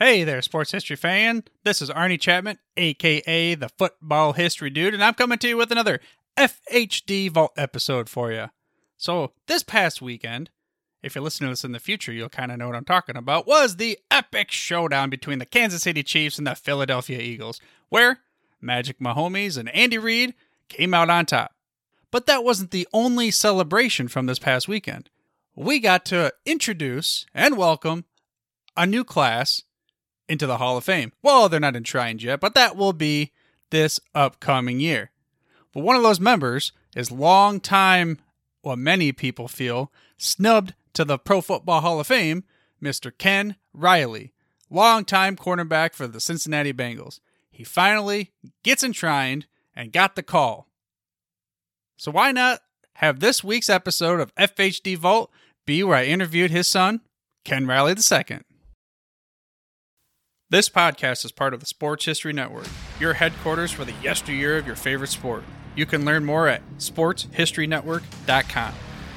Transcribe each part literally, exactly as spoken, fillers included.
Hey there, sports history fan. This is Arnie Chapman, aka the Football History Dude, and I'm coming to you with another F H D Vault episode for you. So, this past weekend, if you're listening to this in the future, you'll kind of know what I'm talking about, was the epic showdown between the Kansas City Chiefs and the Philadelphia Eagles, where Magic Mahomes and Andy Reid came out on top. But that wasn't the only celebration from this past weekend. We got to introduce and welcome a new class into the Hall of Fame. Well, they're not enshrined yet, but that will be this upcoming year. But one of those members is long time, what many people feel, snubbed to the Pro Football Hall of Fame, Mister Ken Riley, longtime cornerback for the Cincinnati Bengals. He finally gets enshrined and got the call. So why not have this week's episode of F H D Vault be where I interviewed his son, Ken Riley the Second. This podcast is part of the Sports History Network, your headquarters for the yesteryear of your favorite sport. You can learn more at sports history network dot com.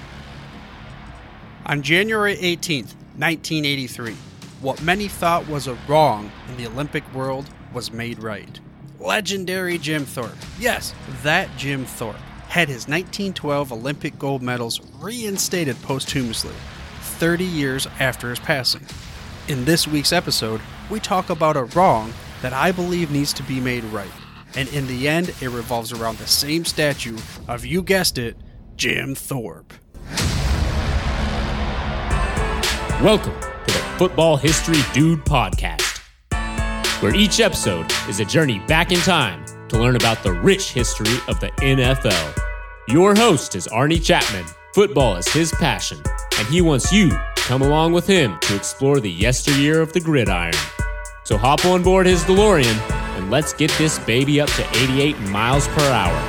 On January eighteenth, nineteen eighty-three, what many thought was a wrong in the Olympic world was made right. Legendary Jim Thorpe, yes, that Jim Thorpe, had his nineteen twelve Olympic gold medals reinstated posthumously, thirty years after his passing. In this week's episode, we talk about a wrong that I believe needs to be made right. And in the end, it revolves around the same statue of, you guessed it, Jim Thorpe. Welcome to the Football History Dude podcast, where each episode is a journey back in time to learn about the rich history of the N F L. Your host is Arnie Chapman. Football is his passion, and he wants you to come along with him to explore the yesteryear of the gridiron. So hop on board his DeLorean, and let's get this baby up to eighty-eight miles per hour.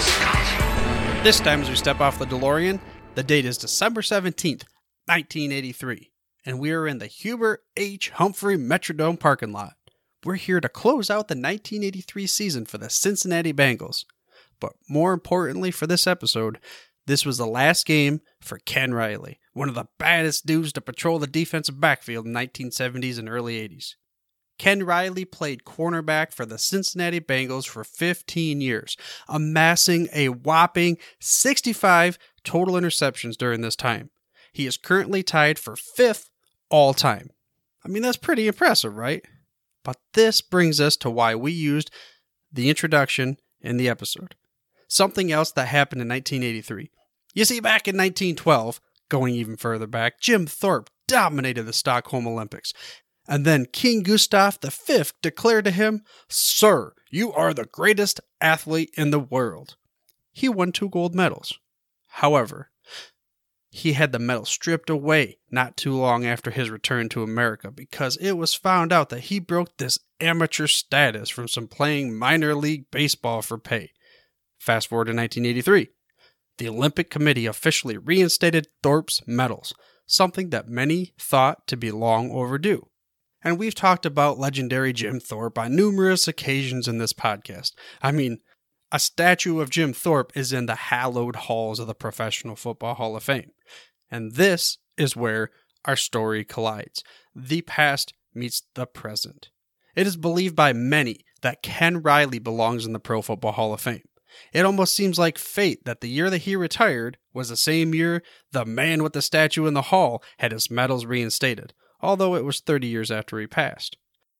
This time as we step off the DeLorean, the date is December seventeenth, nineteen eighty-three, and we are in the Hubert H. Humphrey Metrodome parking lot. We're here to close out the nineteen eighty-three season for the Cincinnati Bengals. But more importantly for this episode, this was the last game for Ken Riley, one of the baddest dudes to patrol the defensive backfield in the nineteen seventies and early eighties. Ken Riley played cornerback for the Cincinnati Bengals for fifteen years, amassing a whopping sixty-five total interceptions during this time. He is currently tied for fifth all-time. I mean, that's pretty impressive, right? But this brings us to why we used the introduction in the episode. Something else that happened in nineteen eighty-three. You see, back in nineteen twelve, going even further back, Jim Thorpe dominated the Stockholm Olympics. And then King Gustav the Fifth declared to him, "Sir, you are the greatest athlete in the world." He won two gold medals. However, he had the medal stripped away not too long after his return to America because it was found out that he broke this amateur status from some playing minor league baseball for pay. Fast forward to nineteen eighty-three. The Olympic Committee officially reinstated Thorpe's medals, something that many thought to be long overdue. And we've talked about legendary Jim Thorpe on numerous occasions in this podcast. I mean, a statue of Jim Thorpe is in the hallowed halls of the Professional Football Hall of Fame. And this is where our story collides. The past meets the present. It is believed by many that Ken Riley belongs in the Pro Football Hall of Fame. It almost seems like fate that the year that he retired was the same year the man with the statue in the hall had his medals reinstated, although it was thirty years after he passed.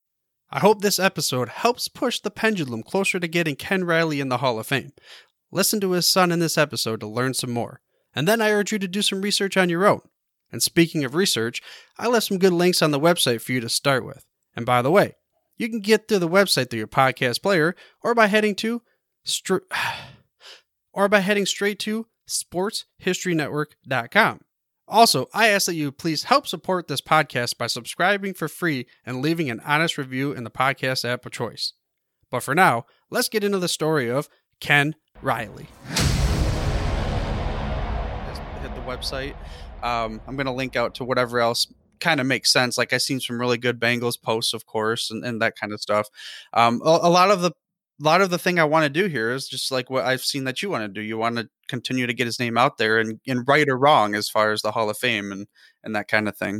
I hope this episode helps push the pendulum closer to getting Ken Riley in the Hall of Fame. Listen to his son in this episode to learn some more, and then I urge you to do some research on your own. And speaking of research, I left some good links on the website for you to start with. And by the way, you can get to the website through your podcast player or by heading to Str- or by heading straight to sports history network dot com. Also, I ask that you please help support this podcast by subscribing for free and leaving an honest review in the podcast app of choice. But for now, let's get into the story of Ken Riley. Just hit the website. Um, I'm going to link out to whatever else kind of makes sense. Like, I've seen some really good Bengals posts, of course, and, and that kind of stuff. Um, a, a lot of the A lot of the thing I want to do here is just like what I've seen that you want to do. You want to continue to get his name out there and, and right or wrong as far as the Hall of Fame and, and that kind of thing.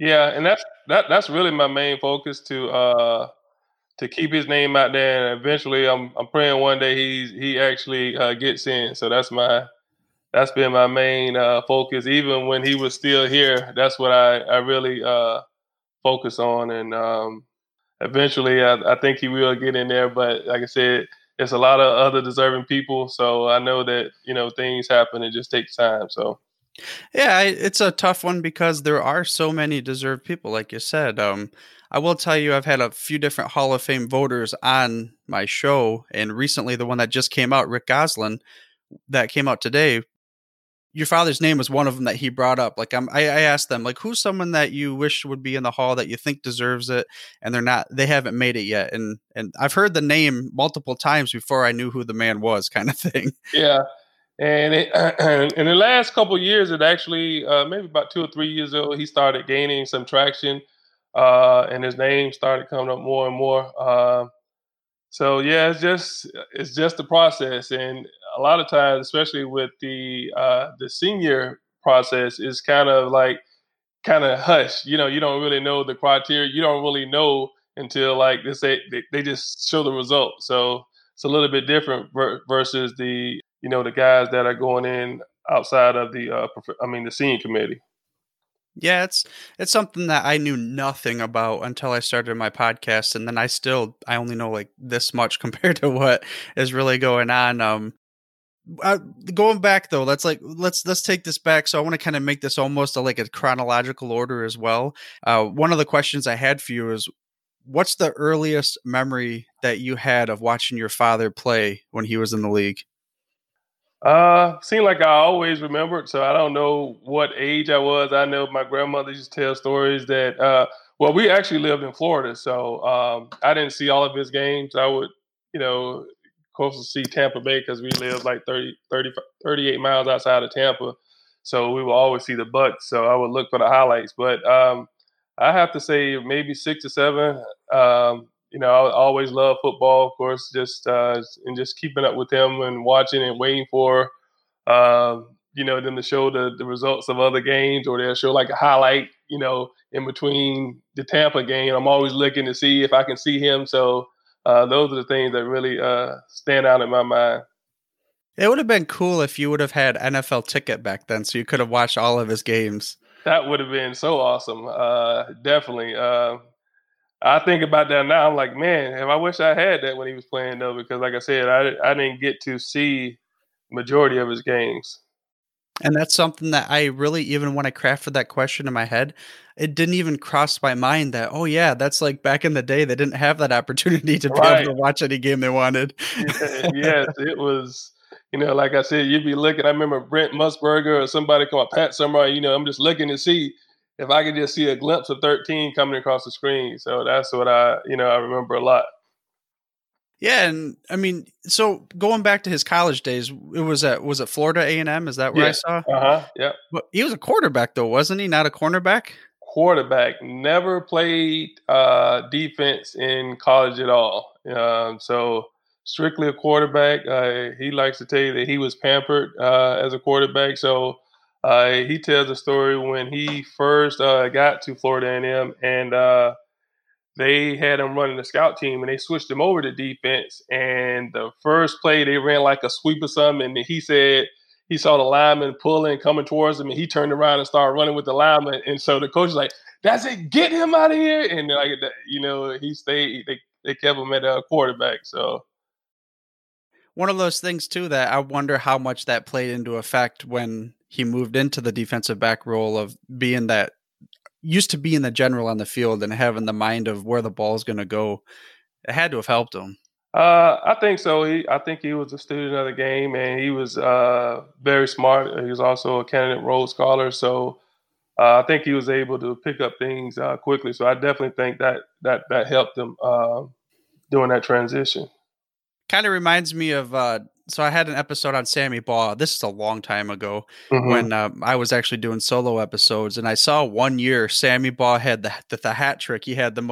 Yeah, and that's that that's really my main focus to uh to keep his name out there, and eventually I'm I'm praying one day he's he actually uh, gets in. So that's my that's been my main uh, focus. Even when he was still here, that's what I I really uh, focus on, and um, eventually I, I think he will get in there. But like I said, there's a lot of other deserving people, so I know that you know things happen. It just takes time. So. Yeah, I- it's a tough one because there are so many deserved people, like you said. Um, I will tell you, I've had a few different Hall of Fame voters on my show, and recently the one that just came out, Rick Goslin, that came out today. Your father's name was one of them that he brought up. Like I'm, I, I asked them, like, who's someone that you wish would be in the Hall that you think deserves it, and they're not, they haven't made it yet. And and I've heard the name multiple times before I knew who the man was, kind of thing. Yeah. And it, in the last couple of years, it actually, uh, maybe about two or three years ago, he started gaining some traction, uh, and his name started coming up more and more. Uh, so yeah, it's just it's just the process, and a lot of times, especially with the uh, the senior process, is kind of like kind of hush. You know, you don't really know the criteria. You don't really know until like they say they, they just show the result. So it's a little bit different ver- versus the you know the guys that are going in outside of the uh, prof- I mean the senior committee. Yeah, it's it's something that I knew nothing about until I started my podcast, and then I still I only know like this much compared to what is really going on. Um, uh, going back though, let's like let's let's take this back. So I want to kind of make this almost a, like a chronological order as well. Uh, one of the questions I had for you is, what's the earliest memory that you had of watching your father play when he was in the league? Uh, seemed like I always remembered, so I don't know what age I was. I know my grandmother used to tell stories that, uh, well, we actually lived in Florida, so um, I didn't see all of his games. I would, you know, of course, see Tampa Bay because we lived like thirty, thirty, thirty-eight miles outside of Tampa, so we would always see the Bucks. So I would look for the highlights, but um, I have to say maybe six or seven. Um, you know, I always loved football, of course, just uh, and just keeping up with him and watching and waiting for, um, you know, them to show the, the results of other games, or they'll show like a highlight, you know, in between the Tampa game. I'm always looking to see if I can see him. So uh, those are the things that really uh, stand out in my mind. It would have been cool if you would have had N F L ticket back then, so you could have watched all of his games. That would have been so awesome. Uh, definitely. Uh, I think about that now. I'm like, man, if I wish I had that when he was playing though, because like I said, I I didn't get to see majority of his games. And that's something that I really, even when I crafted that question in my head, it didn't even cross my mind that, oh yeah, that's like back in the day, they didn't have that opportunity to be Right. able to watch any game they wanted. Yeah, yes, it was, you know, like I said, you'd be looking. I remember Brent Musburger or somebody come up, Pat Summerall, you know, I'm just looking to see if I could just see a glimpse of thirteen coming across the screen. So that's what I, you know, I remember a lot. Yeah, and I mean, so going back to his college days, it was at was it Florida A and M? Is that where I Yeah. saw? Uh-huh. Yep. But he was a quarterback though, wasn't he? Not a cornerback? Quarterback, never played uh, defense in college at all. Um, so strictly a quarterback. Uh, he likes to tell you that he was pampered uh, as a quarterback. So uh, he tells a story when he first uh, got to Florida A and M, and uh, they had him running the scout team, and they switched him over to defense. And the first play, they ran like a sweep or something, and he said he saw the lineman pulling, coming towards him, and he turned around and started running with the lineman. And so the coach was like, "That's it, get him out of here!" And like, you know, he stayed. They they kept him at a quarterback. So One of those things too that I wonder how much that played into effect when he moved into the defensive back role of being that used to being the general on the field and having the mind of where the ball's going to go. It had to have helped him. Uh, I think so. He, I think he was a student of the game, and he was uh, very smart. He was also a candidate Rhodes Scholar, so uh, I think he was able to pick up things uh, quickly. So I definitely think that that that helped him uh, during that transition. Kind of reminds me of. Uh, so I had an episode on Sammy Baugh. This is a long time ago Mm-hmm. when uh, I was actually doing solo episodes, and I saw one year Sammy Baugh had the, the the hat trick. He had the most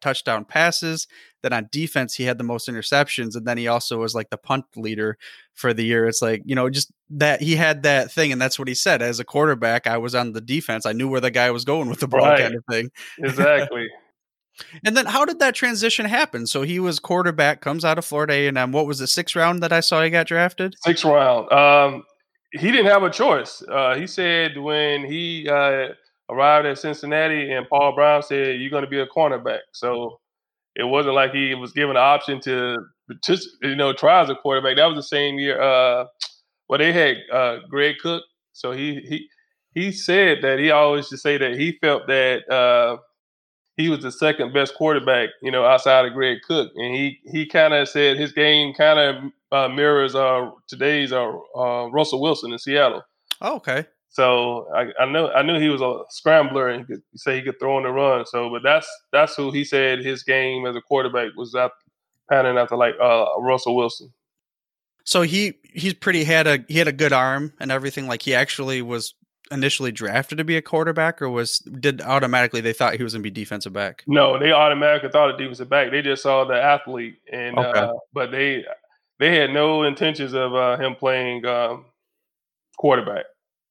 touchdown passes. Then on defense, he had the most interceptions. And then he also was like the punt leader for the year. It's like, you know, just that he had that thing. And that's what he said. As a quarterback, I was on the defense. I knew where the guy was going with the ball, Right. kind of thing. Exactly. And then how did that transition happen? So he was quarterback, comes out of Florida A and M. What was the sixth round that I saw he got drafted? Sixth round. Um, he didn't have a choice. Uh, he said when he uh, arrived at Cincinnati and Paul Brown said, you're going to be a cornerback. So it wasn't like he was given an option to just, you know, try as a quarterback. That was the same year. Uh, well, they had uh, Greg Cook. So he he he said that he always just say that he felt that uh, he was the second best quarterback, you know, outside of Greg Cook. And he he kind of said his game kind of uh, mirrors uh, today's uh, uh, Russell Wilson in Seattle. Oh, okay. So I, I know I knew he was a scrambler and he could say he could throw on the run. So, but that's that's who he said his game as a quarterback was out panning after like uh, Russell Wilson. So he he's pretty had a he had a good arm and everything. Like he actually was initially drafted to be a quarterback, or was did automatically they thought he was going to be defensive back? No, they automatically thought of defensive back. They just saw the athlete, and Okay. uh, but they they had no intentions of uh, him playing um, quarterback.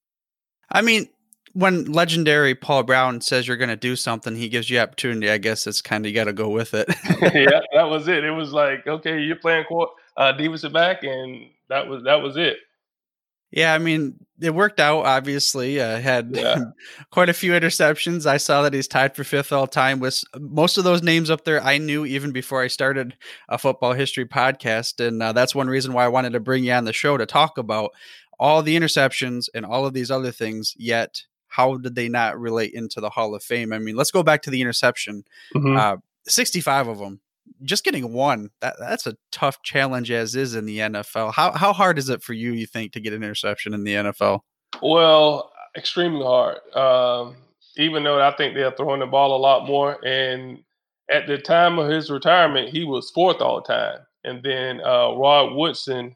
I mean, when legendary Paul Brown says you're going to do something, he gives you opportunity. I guess it's kind of you got to go with it. Yeah, that was it. It was like, okay, you're playing uh, defensive back, and that was that was it. Yeah, I mean, it worked out, obviously. Uh, had Yeah. quite a few interceptions. I saw that he's tied for fifth all time with most of those names up there I knew even before I started a football history podcast. And uh, that's one reason why I wanted to bring you on the show to talk about all the interceptions and all of these other things, yet how did they not relate into the Hall of Fame? I mean, let's go back to the interception. Mm-hmm. Uh, sixty-five of them. Just getting one, that that's a tough challenge as is in the N F L. How how hard is it for you, you think, to get an interception in the N F L? Well, extremely hard. Um, even though I think they're throwing the ball a lot more. And at the time of his retirement, he was fourth all time. And then uh, Rod Woodson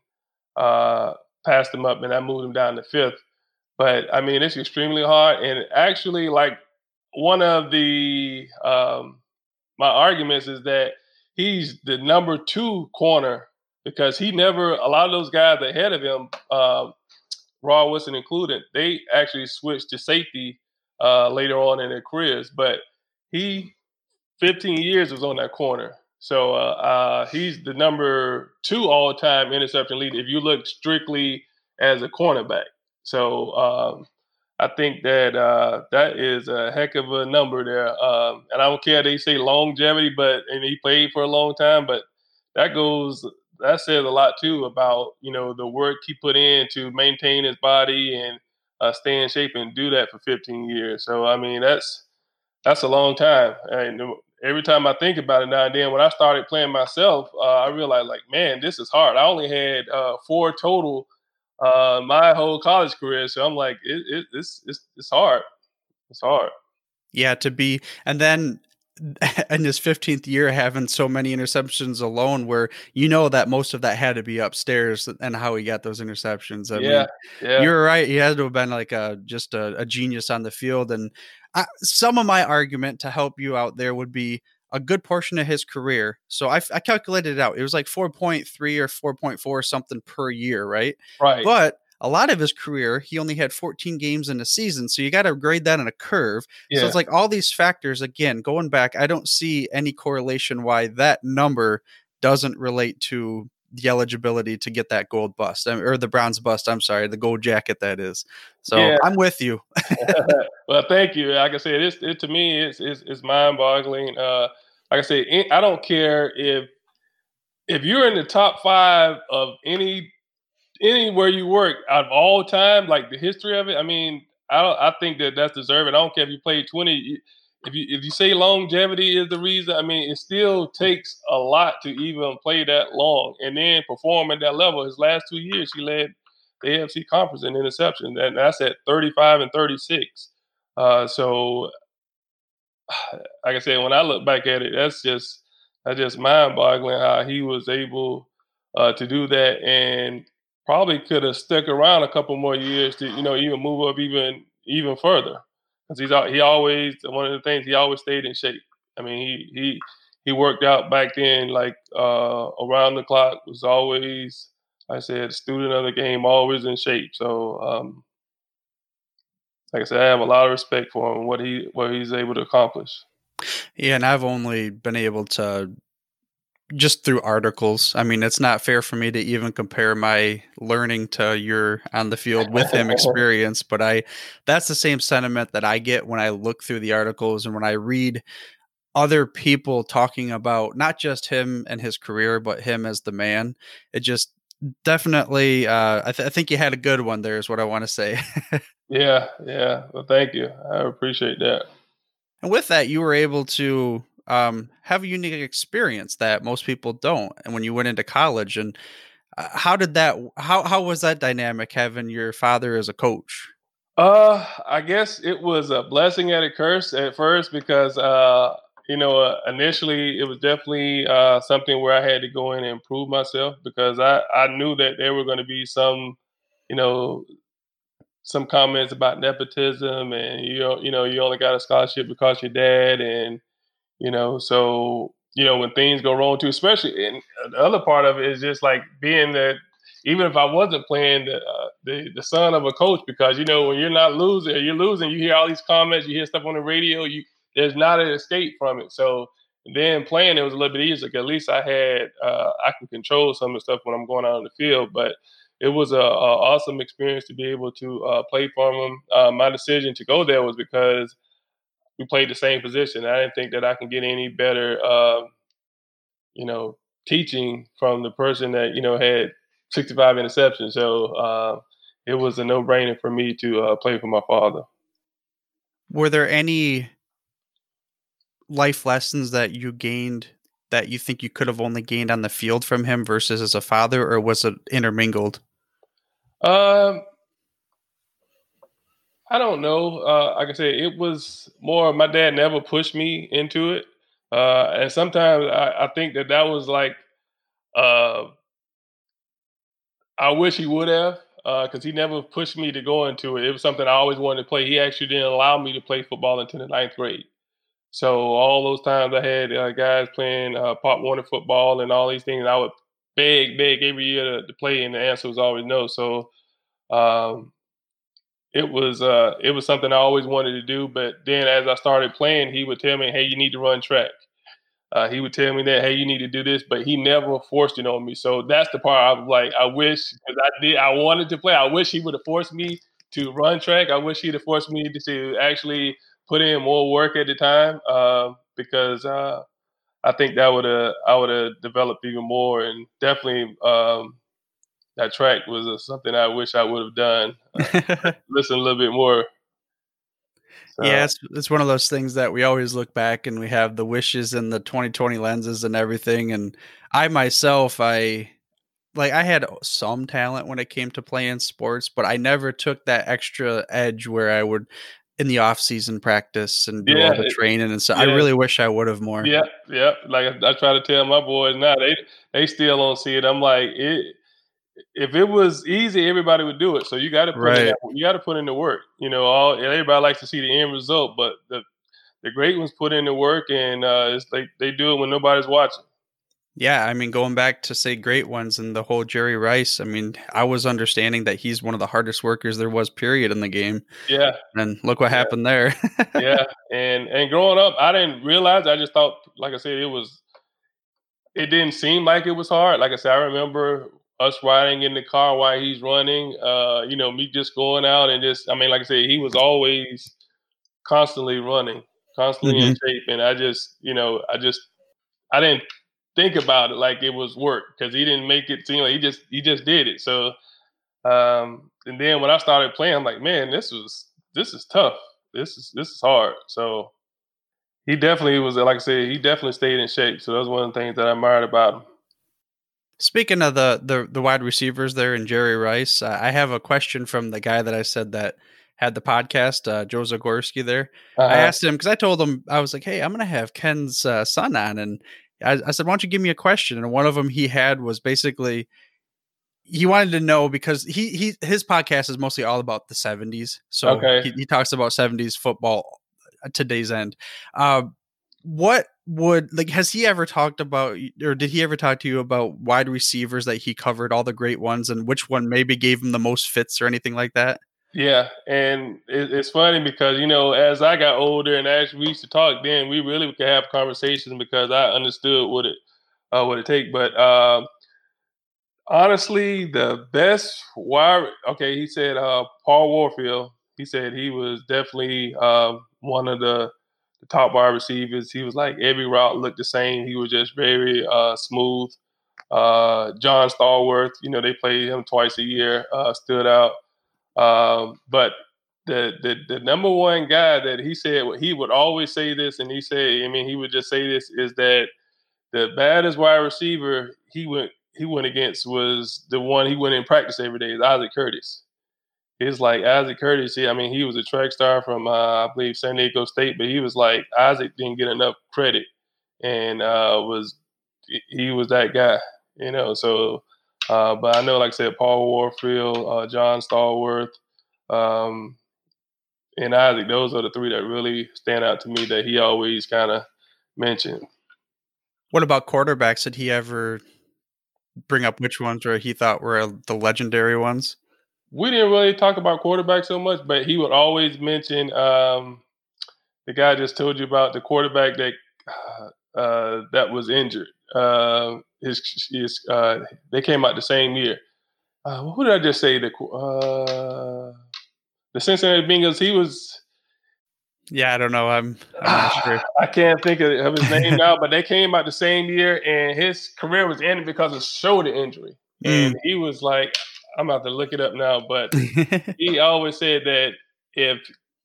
uh, passed him up, and I moved him down to fifth. But, I mean, it's extremely hard. And actually, like, one of the um, my arguments is that he's the number two corner because he never, a lot of those guys ahead of him, uh, Rod Woodson included, they actually switched to safety uh, later on in their careers. But he, fifteen years was on that corner. So uh, uh, he's the number two all-time interception leader if you look strictly as a cornerback. So um, I think that uh, that is a heck of a number there. Um, and I don't care they say longevity, but and he played for a long time, but that goes that says a lot too about, you know, the work he put in to maintain his body and uh, stay in shape and do that for fifteen years. So I mean that's that's a long time. And every time I think about it now and then, when I started playing myself, uh, I realized like, man, this is hard. I only had uh, four total uh, my whole college career. So I'm like, it, it, it's, it's, it's hard. It's hard. Yeah, to be, and then in his fifteenth year, having so many interceptions alone, where you know that most of that had to be upstairs and how he got those interceptions. I yeah, mean, yeah. You're right. He had to have been like a, just a, a genius on the field. And I, some of my argument to help you out there would be a good portion of his career. So I, I calculated it out. It was like four point three or four point four something per year, right? Right. But a lot of his career, he only had fourteen games in a season. So you got to grade that in a curve. Yeah. So it's like all these factors, again, going back, I don't see any correlation why that number doesn't relate to the eligibility to get that gold bust or the bronze bust. I'm sorry, the gold jacket that is. So Yeah. I'm with you. Well, thank you. Like I said, it's, it to me, it's, it's, it's mind boggling. Uh, like I said, I don't care if, if you're in the top five of any, anywhere you work out of all time, like the history of it. I mean, I don't, I think that that's deserving. I don't care if you played twenty. If you if you say longevity is the reason, I mean, it still takes a lot to even play that long and then perform at that level. His last two years, he led the A F C Conference in interception, and that's at thirty-five and thirty-six. Uh, so, like I said, when I look back at it, that's just that's just mind-boggling how he was able uh, to do that, and probably could have stuck around a couple more years to, you know, even move up even even further. Because he's he always, one of the things, he always stayed in shape. I mean, he he he worked out back then, like uh, around the clock. Was always, like I said, a student of the game, always in shape. So, um, like I said, I have a lot of respect for him, what he what he's able to accomplish. Yeah, and I've only been able to just through articles. I mean, it's not fair for me to even compare my learning to your on the field with him experience, but I that's the same sentiment that I get when I look through the articles and when I read other people talking about not just him and his career, but him as the man. It just definitely, uh, I, th- I think you had a good one there is what I want to say. yeah. Yeah. Well, thank you. I appreciate that. And with that, you were able to um, have a unique experience that most people don't. And when you went into college, and uh, how did that, how, how was that dynamic having your father as a coach? Uh, I guess it was a blessing and a curse at first because, uh, you know, uh, initially it was definitely uh, something where I had to go in and improve myself because I, I knew that there were going to be some, you know, some comments about nepotism and, you know, you know, you only got a scholarship because your dad. And, you know, so, you know, when things go wrong too, especially, and the other part of it is just like being that, even if I wasn't playing the, uh, the the son of a coach, because you know when you're not losing, you're losing. You hear all these comments, you hear stuff on the radio. You there's not an escape from it. So then playing it was a little bit easier. Cause at least I had uh, I can control some of the stuff when I'm going out on the field. But it was a, a awesome experience to be able to uh, play for him. Uh, my decision to go there was because we played the same position. I didn't think that I can get any better, uh, you know, teaching from the person that you know had sixty-five interceptions. So uh, it was a no-brainer for me to uh, play for my father. Were there any life lessons that you gained that you think you could have only gained on the field from him versus as a father, or was it intermingled? Um, I don't know. Uh, like I said, it was more. My dad never pushed me into it, uh, and sometimes I, I think that that was like. Uh, I wish he would have, because uh, he never pushed me to go into it. It was something I always wanted to play. He actually didn't allow me to play football until the ninth grade. So all those times I had uh, guys playing uh, Pop Warner football and all these things, I would beg, beg every year to, to play, and the answer was always no. So um, it was uh, it was something I always wanted to do. But then as I started playing, he would tell me, "Hey, you need to run track." Uh, he would tell me that, hey, you need to do this, but he never forced it on me. So that's the part I was like, I wish, because I did, I wanted to play. I wish he would have forced me to run track. I wish he'd have forced me to, to actually put in more work at the time, uh, because uh, I think that would have, I would have developed even more. And definitely um, that track was uh, something I wish I would have done. Uh, listen a little bit more. So. Yeah, it's it's one of those things that we always look back and we have the wishes and the twenty twenty lenses and everything. And I myself, I like I had some talent when it came to playing sports, but I never took that extra edge where I would in the off season practice and do yeah, all the training and stuff. Yeah. I really wish I would have more. Yeah, yeah. Like I, I try to tell my boys now, they they still don't see it. I'm like it. If it was easy, everybody would do it. So you got to put right. in that, you got to put in the work. You know, all everybody likes to see the end result, but the the great ones put in the work, and uh, it's like they do it when nobody's watching. Yeah, I mean, going back to say great ones and the whole Jerry Rice. I mean, I was understanding that he's one of the hardest workers there was, period, in the game. Yeah, and look what yeah. happened there. yeah, and and growing up, I didn't realize. I just thought, like I said, it was. It didn't seem like it was hard. Like I said, I remember us riding in the car while he's running, uh, you know, me just going out and just, I mean, like I said, he was always constantly running, constantly mm-hmm. in shape. And I just, you know, I just, I didn't think about it like it was work because he didn't make it seem like he just, he just did it. So, um, and then when I started playing, I'm like, man, this was, this is tough. This is, this is hard. So he definitely was, like I said, he definitely stayed in shape. So that was one of the things that I admired about him. Speaking of the, the the wide receivers there and Jerry Rice, uh, I have a question from the guy that I said that had the podcast, uh, Joe Zagorski there. Uh-huh. I asked him, because I told him, I was like, hey, I'm going to have Ken's uh, son on. And I, I said, why don't you give me a question? And one of them he had was basically, he wanted to know, because he he his podcast is mostly all about the seventies. So okay. he, he talks about seventies football to day's end. Uh, what would like has he ever talked about, or did he ever talk to you about wide receivers that he covered, all the great ones, and which one maybe gave him the most fits or anything like that? Yeah, and it, it's funny because, you know, as I got older and as we used to talk then, we really could have conversations because I understood what it uh, what it take. But uh, honestly, the best wide, okay, he said uh, Paul Warfield. He said he was definitely uh, one of the, the top wide receivers. He was like every route looked the same. He was just very uh, smooth. Uh, John Stallworth, you know, they played him twice a year, uh, stood out. Um, but the, the the number one guy that he said, he would always say this, and he said, I mean, he would just say this, is that the baddest wide receiver he went he went against was the one he went in practice every day, is Isaac Curtis. It's like Isaac Curtis. He, I mean, he was a track star from uh, I believe San Diego State, but he was like Isaac didn't get enough credit, and uh, was he was that guy, you know. So. Uh, but I know, like I said, Paul Warfield, uh, John Stallworth, um, and Isaac, those are the three that really stand out to me that he always kind of mentioned. What about quarterbacks? Did he ever bring up which ones where he thought were the legendary ones? We didn't really talk about quarterbacks so much, but he would always mention um, the guy I just told you about, the quarterback that uh, that was injured. Uh, his, his uh, they came out the same year. Uh, who did I just say? The uh, the Cincinnati Bengals. He was. Yeah, I don't know. I'm, I'm not sure. I can't think of, of his name now, but they came out the same year, and his career was ended because of shoulder injury. Mm. And he was like, I'm about to look it up now, but he always said that if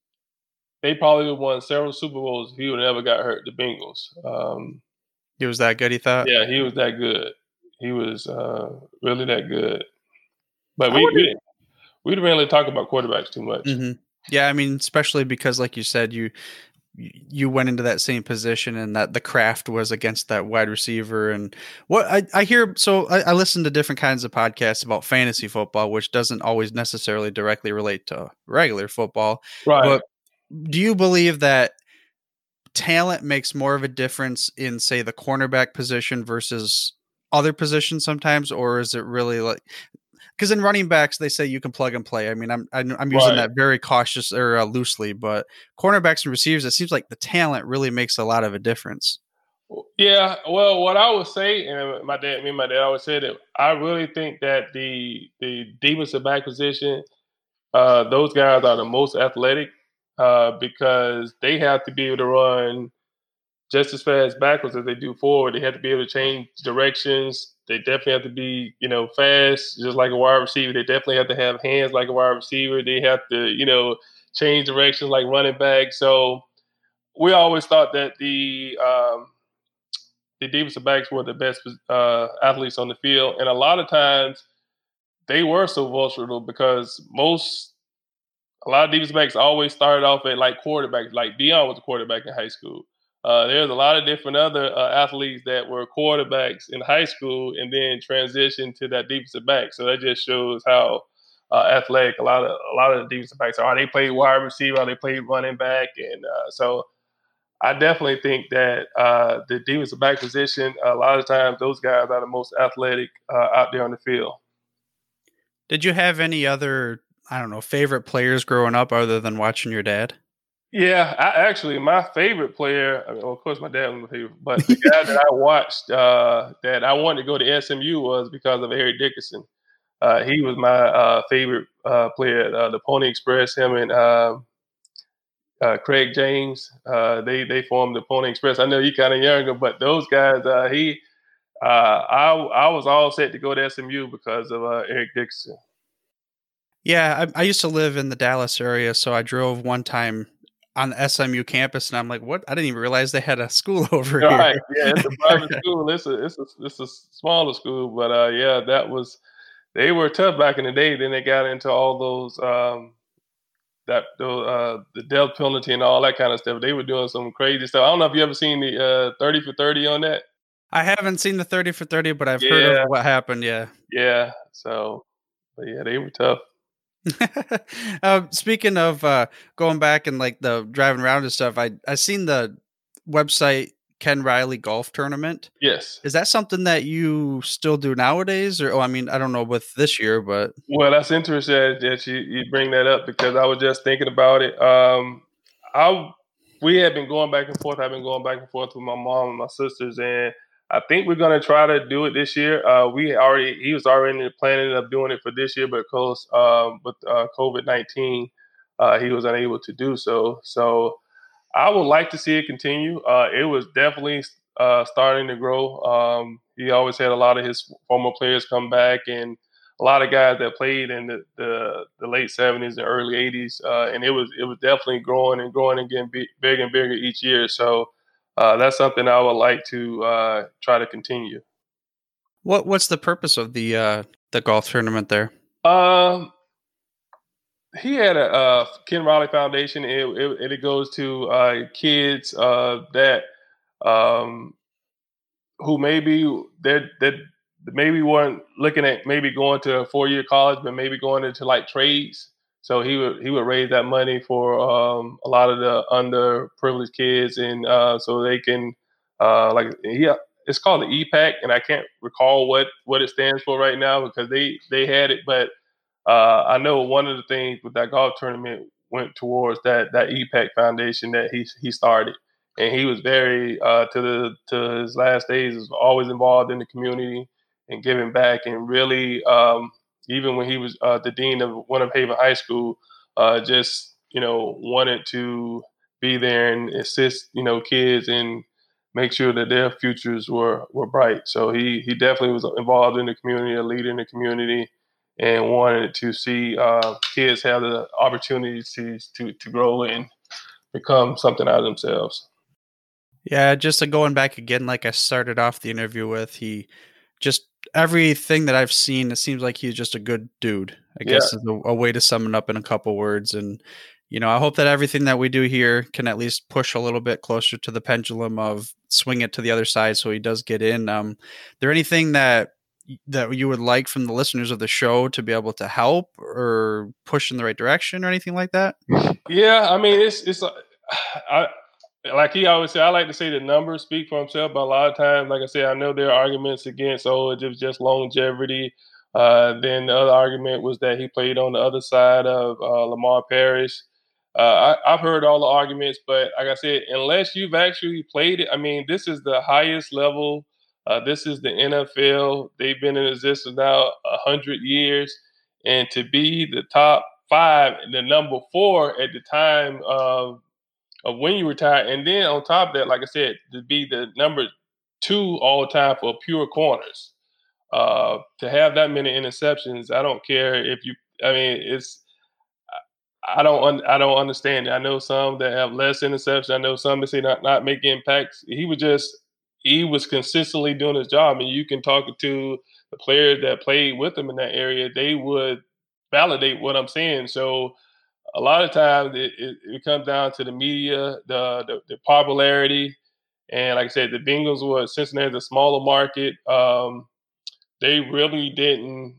they probably would have won several Super Bowls, he would have never got hurt. The Bengals. Um, he was that good, he thought? Yeah, he was that good. He was uh, really that good. But we, we, we didn't really talk about quarterbacks too much. Mm-hmm. Yeah, I mean, especially because, like you said, you you went into that same position, and that the craft was against that wide receiver. And what I, I hear, so I, I listen to different kinds of podcasts about fantasy football, which doesn't always necessarily directly relate to regular football. Right. But do you believe that talent makes more of a difference in, say, the cornerback position versus other positions sometimes, or is it really like? Because in running backs, they say you can plug and play. I mean, I'm I'm, I'm using right. that very cautious or uh, loosely, but cornerbacks and receivers, it seems like the talent really makes a lot of a difference. Yeah, well, what I would say, and my dad, me and my dad always said it, I really think that the the defensive back position, uh, those guys are the most athletic uh, because they have to be able to run just as fast backwards as they do forward. They have to be able to change directions. They definitely have to be, you know, fast, just like a wide receiver. They definitely have to have hands like a wide receiver. They have to, you know, change directions like running back. So we always thought that the um, the defensive backs were the best uh, athletes on the field. And a lot of times they were so versatile because most, a lot of defensive backs always started off at like quarterbacks. Like Deion was a quarterback in high school. Uh, there's a lot of different other uh, athletes that were quarterbacks in high school and then transitioned to that defensive back. So that just shows how uh, athletic a lot of a lot of the defensive backs are. They play wide receiver, they play running back, and uh, so I definitely think that uh, the defensive back position, a lot of times those guys are the most athletic uh, out there on the field. Did you have any other, I don't know, favorite players growing up other than watching your dad? Yeah, I actually, my favorite player, I mean, well, of course my dad was my favorite, but the guy that I watched uh, that I wanted to go to S M U was because of Eric Dickerson. Uh, he was my uh, favorite uh, player, uh, the Pony Express, him and uh, uh, Craig James. Uh, they they formed the Pony Express. I know you're kind of younger, but those guys, uh, he, uh, I, I was all set to go to S M U because of uh, Eric Dickerson. Yeah, I, I used to live in the Dallas area, so I drove one time on the S M U campus, and I'm like, "What? I didn't even realize they had a school over here." Right? Yeah, it's a private school. It's a it's a it's a smaller school, but uh, yeah, that was they were tough back in the day. Then they got into all those um, that uh, the death penalty and all that kind of stuff. They were doing some crazy stuff. I don't know if you ever seen the uh, thirty for thirty on that. I haven't seen the thirty for thirty, but I've yeah. heard of what happened. Yeah, yeah. So, but yeah, they were tough. uh, speaking of uh, going back and like the driving around and stuff, I I seen the website Ken Riley golf tournament. Yes. Is that something that you still do nowadays? Or, oh, I mean, I don't know with this year, but. Well, that's interesting that you, you bring that up because I was just thinking about it. Um, I we have been going back and forth. I've been going back and forth with my mom and my sisters, and I think we're going to try to do it this year. Uh, we already he was already planning of doing it for this year, but of course, um, with uh, COVID nineteen, uh, he was unable to do so. So I would like to see it continue. Uh, it was definitely uh, starting to grow. Um, he always had a lot of his former players come back, and a lot of guys that played in the, the, the late seventies and early eighties, uh, and it was it was definitely growing and growing and getting big, bigger and bigger each year. So uh, that's something I would like to uh, try to continue. What what's the purpose of the uh, the golf tournament there? Um, he had a uh, Ken Riley Foundation. It, it, it goes to uh, kids uh, that um, who maybe that that maybe weren't looking at maybe going to a four year college, but maybe going into like trades. So he would he would raise that money for um, a lot of the underprivileged kids, and uh, so they can uh, like yeah, it's called the E PAC, and I can't recall what what it stands for right now because they they had it, but uh, I know one of the things with that golf tournament went towards that that E PAC foundation that he he started. And he was very uh, to the to his last days was always involved in the community and giving back. And really, um, even when he was uh, the dean of Winter Haven High School, uh, just you know wanted to be there and assist you know kids and make sure that their futures were were bright. So he he definitely was involved in the community, a leader in the community, and wanted to see uh, kids have the opportunities to to to grow and become something out of themselves. Yeah, just uh, going back again, like I started off the interview with, he just everything that I've seen, it seems like he's just a good dude, I Yeah. guess is a, a way to sum it up in a couple words. And, you know, I hope that everything that we do here can at least push a little bit closer to the pendulum of swing it to the other side so he does get in. Um, there anything that that you would like from the listeners of the show to be able to help or push in the right direction or anything like that? Yeah, I mean, it's it's uh, I like he always said. I like to say the numbers speak for himself, but a lot of times, like I said, I know there are arguments against oh, it was just longevity. Uh, then the other argument was that he played on the other side of uh, Lamar Parrish. Uh, I, I've heard all the arguments, but like I said, unless you've actually played it, I mean, this is the highest level. Uh, this is the N F L. They've been in existence now a hundred years, and to be the top five and the number four at the time of of when you retire, and then on top of that, like I said, to be the number two all time for pure corners. Uh, to have that many interceptions, I don't care if you. I mean, it's. I don't. Un, I don't understand it. I know some that have less interceptions. I know some that say not not make impacts. He was just. He was consistently doing his job, and you can talk to the players that played with him in that area. They would validate what I'm saying. So a lot of times it, it, it comes down to the media, the, the the popularity, and like I said, the Bengals were Cincinnati's a smaller market. Um, they really didn't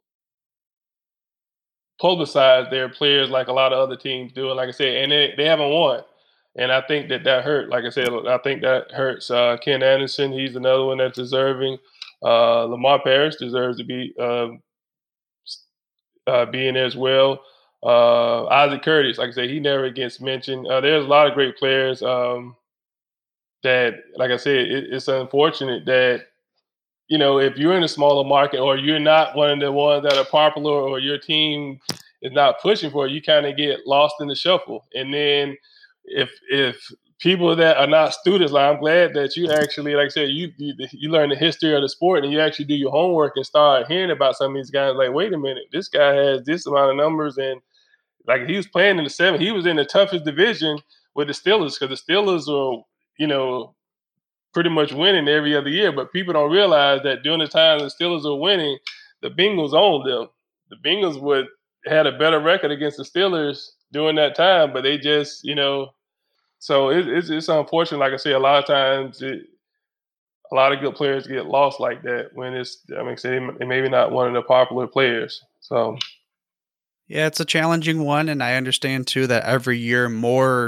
publicize their players like a lot of other teams do. And like I said, and they, they haven't won. And I think that that hurt. Like I said, I think that hurts. Uh, Ken Anderson, he's another one that's deserving. Uh, Lamar Parrish deserves to be uh, uh, be in there as well. Uh, Isaac Curtis, like I said, he never gets mentioned. Uh, there's a lot of great players um, that, like I said, it, it's unfortunate that, you know, if you're in a smaller market or you're not one of the ones that are popular or your team is not pushing for it, you kind of get lost in the shuffle. And then if if people that are not students, like I'm glad that you actually, like I said, you, you you learn the history of the sport and you actually do your homework and start hearing about some of these guys. Like, wait a minute, this guy has this amount of numbers, and like he was playing in the seven, he was in the toughest division with the Steelers because the Steelers are, you know, pretty much winning every other year. But people don't realize that during the time the Steelers are winning, the Bengals owned them. The Bengals would had a better record against the Steelers during that time, but they just, you know, so it, it's it's unfortunate. Like I say, a lot of times, it, a lot of good players get lost like that when it's, I mean, say maybe not one of the popular players. So. Yeah, it's a challenging one, and I understand too that every year more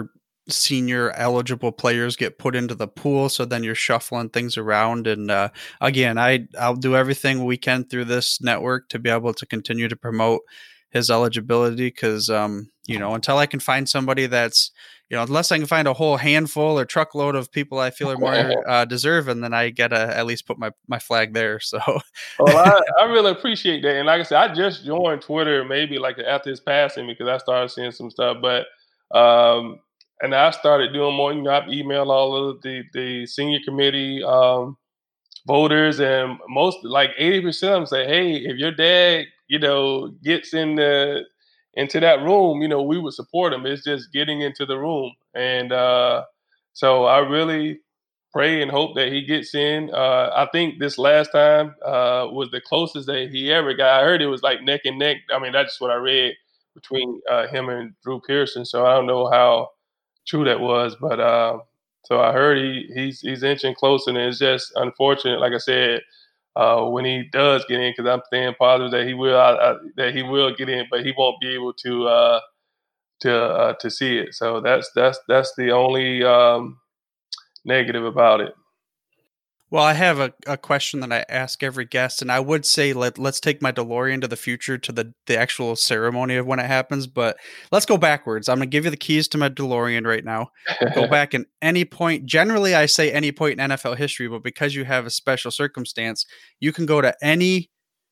senior eligible players get put into the pool. So then you're shuffling things around. And uh, again, I, I'll do everything we can through this network to be able to continue to promote his eligibility. Cause um, you know, until I can find somebody that's, you know, unless I can find a whole handful or truckload of people I feel are more uh, deserving, then I gotta at least put my, my flag there. So, well, I, I really appreciate that. And like I said, I just joined Twitter maybe like after his passing because I started seeing some stuff. But um, and I started doing more. You know, I've emailed all of the the senior committee um, voters, and most like eighty percent of them say, "Hey, if your dad, you know, gets in the into that room, you know, we would support him. It's just getting into the room." And uh, so I really pray and hope that he gets in. Uh, I think this last time uh, was the closest that he ever got. I heard it was like neck and neck. I mean, that's just what I read between uh, him and Drew Pearson. So I don't know how true that was, but uh, so I heard he he's he's inching closer, and it's just unfortunate. Like I said, uh, when he does get in, because I'm staying positive that he will I, I, that he will get in, but he won't be able to uh, to uh, to see it. So that's that's that's the only um, negative about it. Well, I have a, a question that I ask every guest, and I would say let, let's take my DeLorean to the future, to the, the actual ceremony of when it happens, but let's go backwards. I'm going to give you the keys to my DeLorean right now. Go back in any point. Generally, I say any point in N F L history, but because you have a special circumstance, you can go to any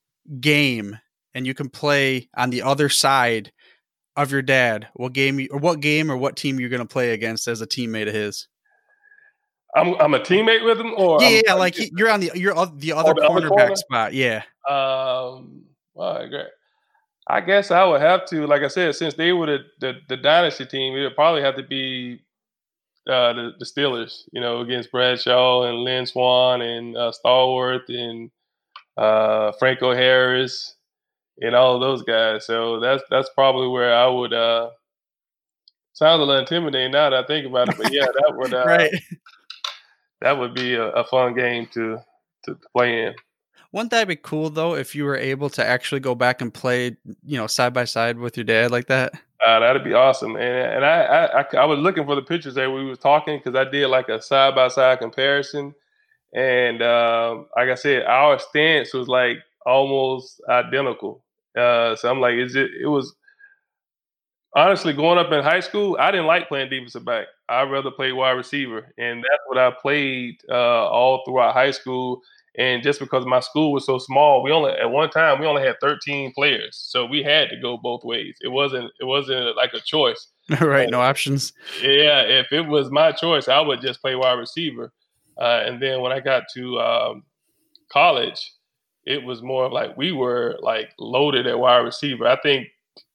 game and you can play on the other side of your dad. What game, you, or what game or what team you're going to play against as a teammate of his. I'm I'm a teammate with him, or yeah, I'm, like he, you're on the you're the other oh, the cornerback other corner? spot. Yeah. Um. Well, great. I guess I would have to, like I said, since they were the the, the dynasty team, it would probably have to be uh, the the Steelers. You know, against Bradshaw and Lynn Swann and uh, Stallworth and uh, Franco Harris and all of those guys. So that's that's probably where I would. Uh, sounds a little intimidating now that I think about it, but yeah, that would. Uh, right. That would be a, a fun game to, to play in. Wouldn't that be cool though if you were able to actually go back and play, you know, side by side with your dad like that? Uh, that'd be awesome. And and I, I I was looking for the pictures that we was talking because I did like a side by side comparison, and um, like I said, our stance was like almost identical. Uh, so I'm like, is it? It was. Honestly, going up in high school, I didn't like playing defensive back. I'd rather play wide receiver, and that's what I played uh, all throughout high school. And just because my school was so small, we only at one time we only had thirteen players, so we had to go both ways. It wasn't it wasn't like a choice. right, no options. Yeah, if it was my choice, I would just play wide receiver. Uh, and then when I got to um, college, it was more of like we were like loaded at wide receiver. I think.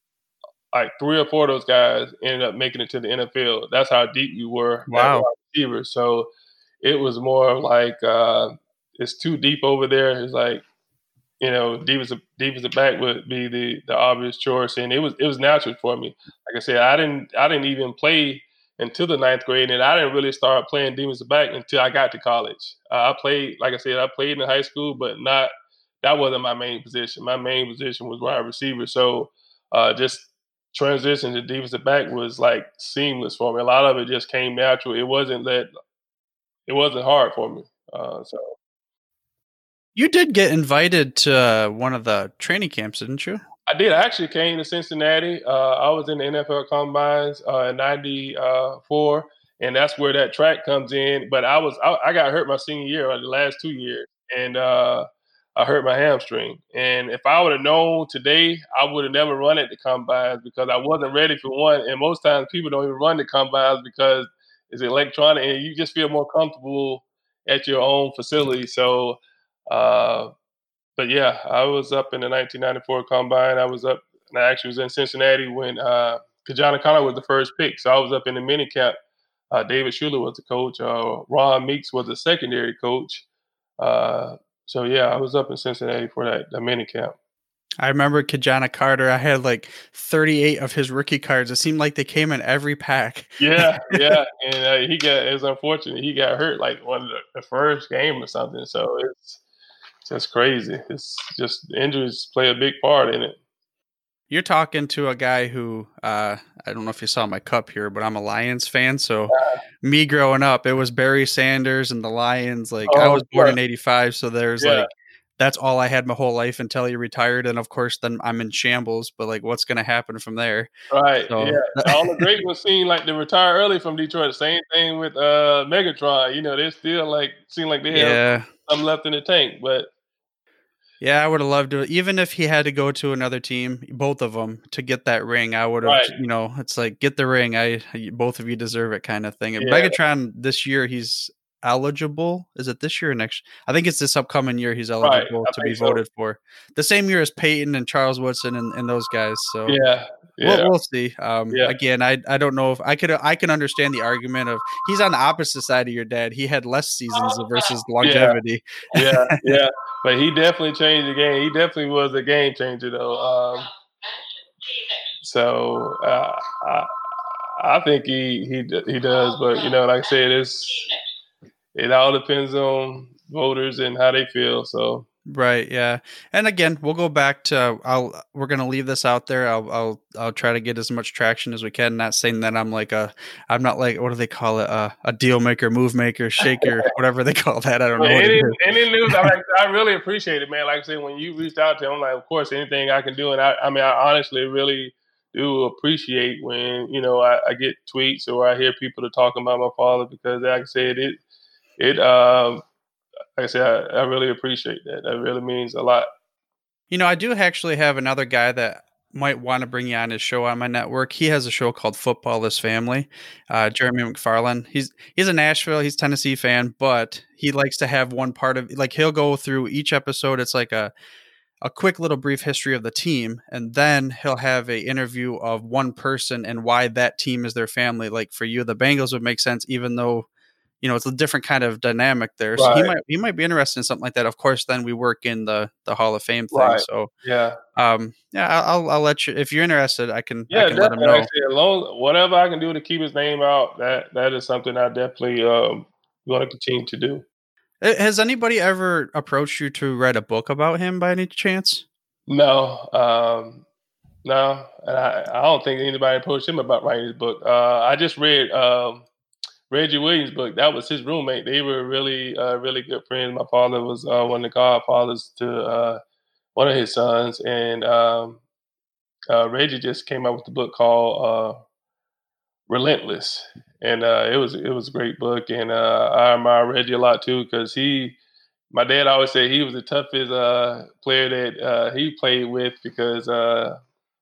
Like three or four of those guys ended up making it to the N F L. That's how deep you were wow. at wide receiver. So it was more like uh, it's too deep over there. It's like, you know, defensive defensive back would be the the obvious choice, and it was it was natural for me. Like I said, I didn't I didn't even play until the ninth grade, and I didn't really start playing defensive back until I got to college. Uh, I played, like I said, I played in high school, but not that wasn't my main position. My main position was wide receiver. So uh, just transition to defensive back was like seamless for me. A lot of it just came natural. It wasn't that it wasn't hard for me. Uh, so you did get invited to uh, one of the training camps, didn't you? I did. I actually came to Cincinnati. Uh, I was in the N F L combines uh, in ninety-four, and that's where that track comes in. But I was I, I got hurt my senior year, or the last two years, and uh, I hurt my hamstring. And if I would have known today, I would have never run at the combines because I wasn't ready for one. And most times people don't even run the combines because it's electronic and you just feel more comfortable at your own facility. So, uh, but yeah, I was up in the nineteen ninety-four combine. I was up, and I actually was in Cincinnati when uh, Kajana Connor was the first pick. So I was up in the mini camp. Uh, David Schuler was the coach. Uh, Ron Meeks was the secondary coach. Uh, So, yeah, I was up in Cincinnati for that, that mini camp. I remember Kajana Carter. I had like thirty-eight of his rookie cards. It seemed like they came in every pack. yeah, yeah. And uh, he got, it's unfortunate, he got hurt like one of the, the first game or something. So it's just crazy. It's just injuries play a big part in it. You're talking to a guy who, uh, I don't know if you saw my cup here, but I'm a Lions fan. So Uh, me growing up, it was Barry Sanders and the Lions. Like I oh, was born yeah. in eighty-five. So there's Yeah. like, that's all I had my whole life until he retired. And of course, then I'm in shambles, but like, what's going to happen from there? Right. So, Yeah. All the great ones seem like they retire early from Detroit. Same thing with uh, Megatron. You know, they still like seem like they have yeah. some left in the tank, but Yeah, I would have loved to. Even if he had to go to another team, both of them, to get that ring, I would have. Right. You know, it's like get the ring. I both of you deserve it, kind of thing. And Yeah. Megatron this year, he's eligible. Is it this year or next? I think it's this upcoming year. He's eligible Right. to I be think so. voted for. The same year as Peyton and Charles Woodson and, and those guys. So Yeah. Yeah. we'll, we'll see. Um, Yeah. Again, I I don't know if I could I can understand the argument of he's on the opposite side of your dad. He had less seasons versus longevity. Yeah. Yeah. But he definitely changed the game. He definitely was a game changer, though. Um, so uh, I, I think he he he does. But you know, like I said, it's it all depends on voters and how they feel. So Right, yeah. And again, we'll go back to I'll we're going to leave this out there. I'll I'll I'll try to get as much traction as we can. Not saying that I'm like a I'm not like what do they call it? Uh, a deal maker, move maker, shaker, whatever they call that. I don't know. What any, it is. any news, I like. I really appreciate it, man. Like I said, when you reached out to him, I'm like, of course, anything I can do. And I, I mean, I honestly really do appreciate when you know I, I get tweets or I hear people to talking about my father because, like I said, it it um. Like I said, I, I really appreciate that. That really means a lot. You know, I do actually have another guy that might want to bring you on his show on my network. He has a show called Football This Family. Uh, Jeremy McFarland. He's he's a Nashville, he's a Tennessee fan, but he likes to have one part of like he'll go through each episode. It's like a a quick little brief history of the team, and then he'll have a interview of one person and why that team is their family. Like for you, the Bengals would make sense, even though you know, it's a different kind of dynamic there. So Right. he might he might be interested in something like that. Of course, then we work in the the Hall of Fame thing. Right. So Yeah. um yeah, I'll I'll let you if you're interested, I can Yeah, I can let him definitely. know. Like I said, as long, whatever I can do to keep his name out, that that is something I definitely um going to continue to do. Uh, Has anybody ever approached you to write a book about him by any chance? No, um, no, and I, I don't think anybody approached him about writing his book. Uh, I just read um, Reggie Williams' book. That was his roommate. They were really, uh, really good friends. My father was uh, one of the godfathers to uh, one of his sons, and um, uh, Reggie just came out with a book called uh, Relentless, and uh, it was it was a great book. And uh, I admire Reggie a lot too because he. My dad always said he was the toughest uh, player that uh, he played with because uh,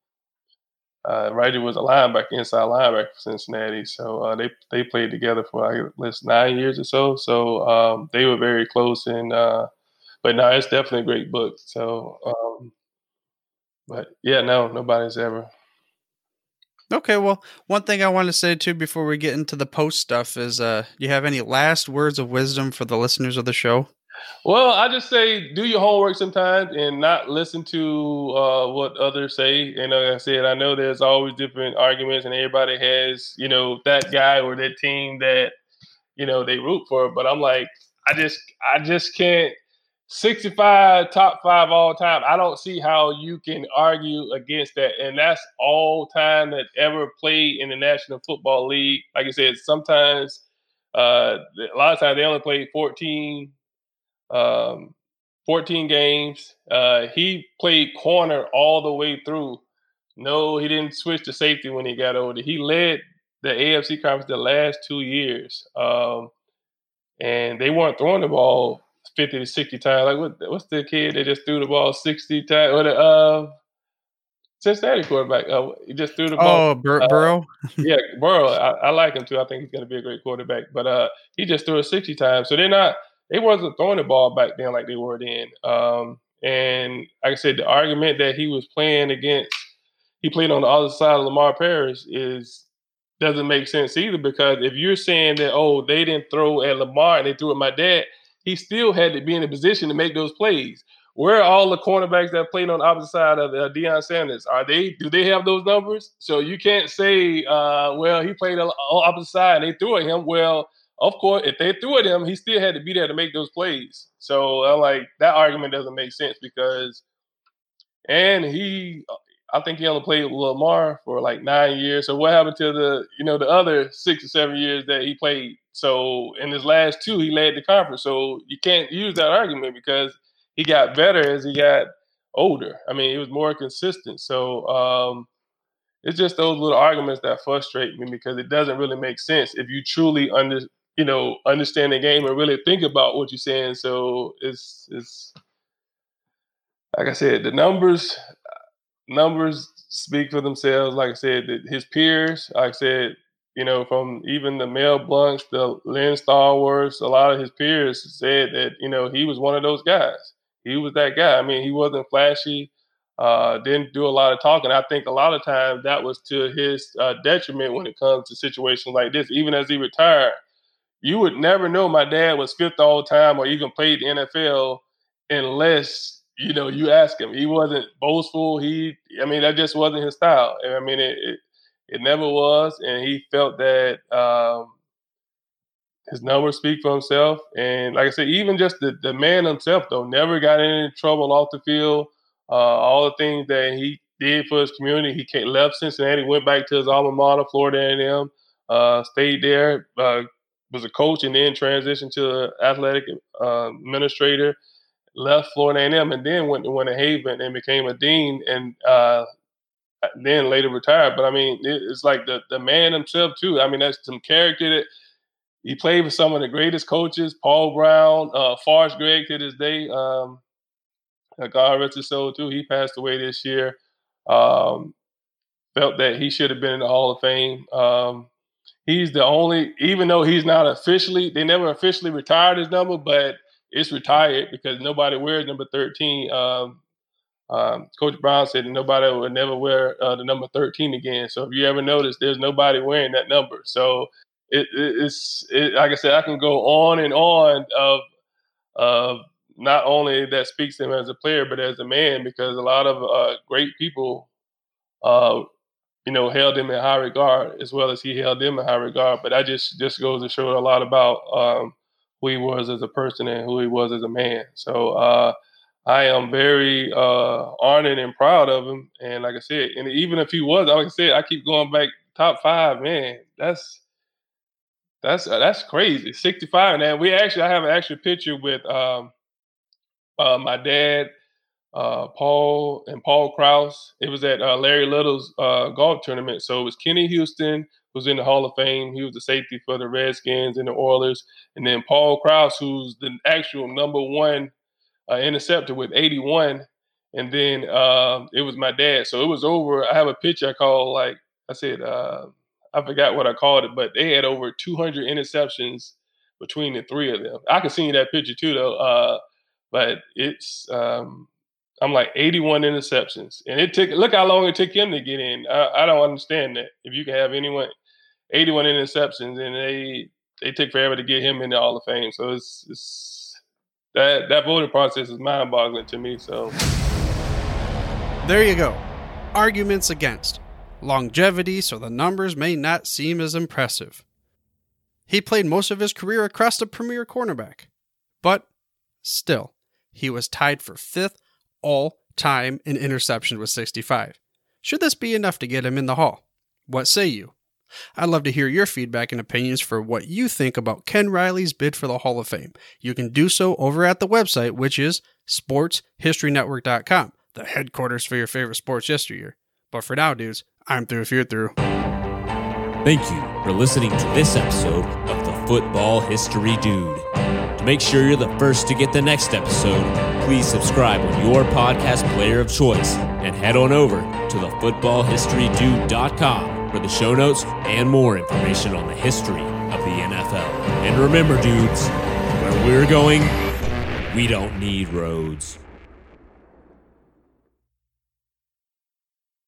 uh, Reggie was a linebacker, inside linebacker for Cincinnati. So uh, they they played together for I guess nine years or so. So um, they were very close. And uh, but no, it's definitely a great book. So, um, but yeah, no, nobody's ever. Okay, well, one thing I want to say too before we get into the post stuff is, uh, do you have any last words of wisdom for the listeners of the show? Well, I just say do your homework sometimes and not listen to uh, what others say. And like I said, I know there's always different arguments, and everybody has, you know, that guy or that team that, you know, they root for. But I'm like, I just, I just can't. sixty-five top five all time. I don't see how you can argue against that, and that's all time that ever played in the National Football League. Like I said, sometimes uh, a lot of times they only played fourteen. Um, fourteen games. Uh, he played corner all the way through. No, he didn't switch to safety when he got older. He led the A F C conference the last two years. Um, and they weren't throwing the ball fifty to sixty times. Like, what, what's the kid that just threw the ball sixty times? Or the uh, Cincinnati quarterback. Uh, he just threw the ball. Oh, Bur- uh, Burrow? yeah, Burrow. I, I like him too. I think he's going to be a great quarterback. But uh, he just threw it sixty times. So they're not – they wasn't throwing the ball back then like they were then. Um, and like I said, the argument that he was playing against, he played on the other side of Lamar Parrish is doesn't make sense either because if you're saying that, oh, they didn't throw at Lamar and they threw at my dad, he still had to be in a position to make those plays. Where are all the cornerbacks that played on the opposite side of uh, Deion Sanders? Are they? Do they have those numbers? So you can't say, uh, well, he played on the opposite side and they threw at him. Well, of course, if they threw at him, he still had to be there to make those plays. So, uh, like, that argument doesn't make sense because, and he, I think he only played with Lamar for like nine years. So what happened to the, you know, the other six or seven years that he played? So in his last two, he led the conference. So you can't use that argument because he got better as he got older. I mean, he was more consistent. So um, it's just those little arguments that frustrate me because it doesn't really make sense if you truly under, you know, understand the game and really think about what you're saying. So it's it's like I said, the numbers. Numbers speak for themselves. Like I said, his peers, like I said, you know, from even the Mel Blancs, the Lynn Stallworths, a lot of his peers said that, you know, he was one of those guys. He was that guy. I mean, he wasn't flashy, uh, didn't do a lot of talking. I think a lot of times that was to his uh, detriment when it comes to situations like this. Even as he retired, you would never know my dad was fifth all time or even played the N F L unless – you know, you ask him. He wasn't boastful. He, I mean, that just wasn't his style. I mean, it it, it never was. And he felt that um, his numbers speak for himself. And like I said, even just the, the man himself, though, never got in any trouble off the field. Uh, all the things that he did for his community. He came, left Cincinnati, went back to his alma mater, Florida A and M, uh, stayed there, uh, was a coach, and then transitioned to an athletic uh, administrator. Left Florida A and M and then went to Winter Haven and became a dean and uh, then later retired. But, I mean, it's like the, the man himself, too. I mean, that's some character that he played with some of the greatest coaches, Paul Brown, uh, Forrest Gregg to this day. Um, God rest his soul, too. He passed away this year. Um, felt that he should have been in the Hall of Fame. Um, he's the only, even though he's not officially, they never officially retired his number, but it's retired because nobody wears number thirteen. Um, um, Coach Brown said that nobody would never wear uh, the number thirteen again. So if you ever notice, there's nobody wearing that number. So it, it, it's it, like I said, I can go on and on of of not only that speaks to him as a player, but as a man, because a lot of uh, great people, uh, you know, held him in high regard as well as he held them in high regard. But that just just goes to show a lot about um, who he was as a person and who he was as a man. So uh, I am very uh, honored and proud of him. And like I said, and even if he was, like I said, I keep going back top five, man, that's, that's, uh, that's crazy. sixty-five. And we actually, I have an actual picture with um, uh, my dad, uh, Paul and Paul Krause. It was at uh, Larry Little's uh, golf tournament. So it was Kenny Houston, who's in the Hall of Fame. He was the safety for the Redskins and the Oilers. And then Paul Krause, who's the actual number one uh, interceptor with eighty-one. And then uh, it was my dad. So it was over. I have a picture I called, like I said, uh, I forgot what I called it, but they had over two hundred interceptions between the three of them. I can send you that picture too, though. Uh, but it's, um, I'm like eighty-one interceptions. And it took, look how long it took him to get in. I, I don't understand that. If you can have anyone, eighty-one interceptions, and they they took forever to get him in the Hall of Fame. So it's, it's that that voting process is mind-boggling to me. So there you go. Arguments against longevity, so the numbers may not seem as impressive. He played most of his career across the premier cornerback, but still, he was tied for fifth all-time in interception with sixty-five. Should this be enough to get him in the Hall? What say you? I'd love to hear your feedback and opinions for what you think about Ken Riley's bid for the Hall of Fame. You can do so over at the website, which is sports history network dot com, the headquarters for your favorite sports yesteryear. But for now, dudes, I'm through if you're through. Thank you for listening to this episode of the Football History Dude. To make sure you're the first to get the next episode, please subscribe on your podcast player of choice and head on over to the football history dude dot com for the show notes and more information on the history of the N F L. And remember, dudes, where we're going, we don't need roads.